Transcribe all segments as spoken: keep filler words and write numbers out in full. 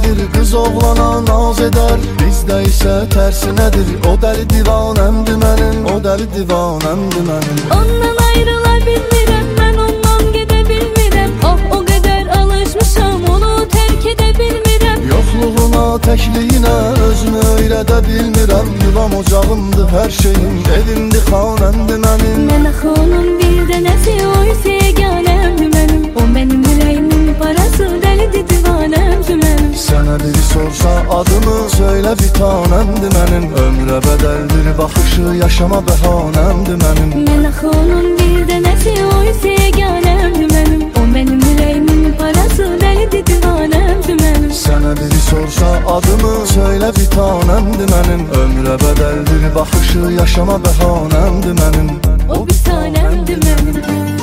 delidir, qız oğlana naz edər. Bizdə isə tərsinədir, o dəli divanəmdir mənim, o dəli divanəmdir mənim. Ondan ayrıla bilmirəm, mən ondan gedə bilmirəm. Oh, o qədər alışmışam, onu tərk edə bilmirəm. Yoxluğuna, təkliyinə özümü öyrədə bilmirəm. Yuvam ocağımdır, hər şeyim, evimdir, xanəmdir mənim. Mən axı onun bir dənəsi, o isə yeganəmdir mənim. O mənim ürəyimin parası, dəlidir, divanəmdir mənim. Sənə biri sorsa adımı, söylə bir tanəmdir mənim. Ömrə bədəldir baxışı, yaşama bəhanəmdir mənim. Mən axı onun bir dənəsi, o isə yeganəmdir mənim. O mənim ürəyimin parası, dəlidir, divanəmdir mənim. Sənə biri sorsa adımı, söylə bir tanəmdir mənim. Ömrə bədəldir baxışı, yaşama bəhanəmdir mənim. O bir tanəmdir mənim.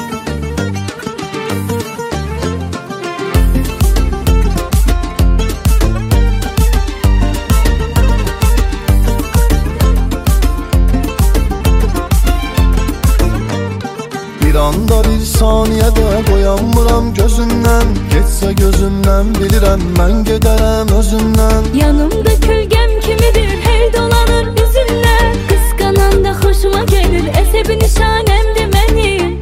Bir anda bir saniyədə boyanmıram gözümdən. Getsə gözümdən bilirəm, mən gedərəm özümdən. Yanımda kölgəm kimidir, hey dolanır üzümdən. Qısqananda xoşuma gəlir, əsəbi nişanəmdir mənim.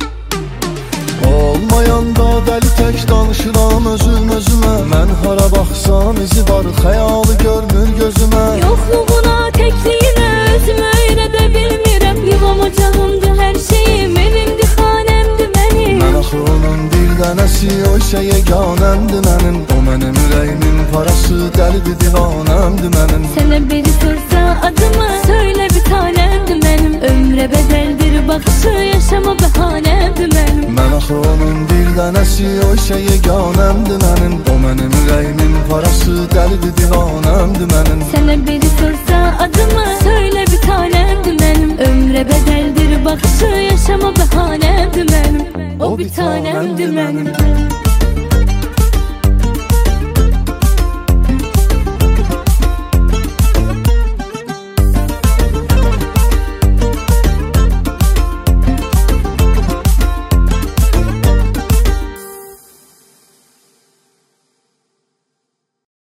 Olmayanda dəli tək danışıram özüm özümə. Mən hara baxsam izi var, xəyalı görmür gözümə. Yoxluğuna, təkliyinə özümü öyrədə bilmirəm. Yuvam ocağımdır, hər şeyim, evimdir, xanəmdir mənim. Mən axı onun bir dənəsi, o isə yeganəmdir mənim. O mənim ürəyimin parası, dəlidir, divanəmdir mənim. Sənə biri sorsa adımı, söylə bir tanəmdir mənim. Ömrə bədəldir baxışı, yaşama bəhanəmdir mənim. Mən axı onun bir dənəsi, o isə yeganəmdir mənim. O mənim ürəyimin parası, dəlidir, divanəmdir mənim. Sənə biri sorsa adımı, söylə bir tanəmdir mənim. Ömrə bədəldir baxışı, yaşama bəhanəmdir mənim. O bir tanəmdir mənim.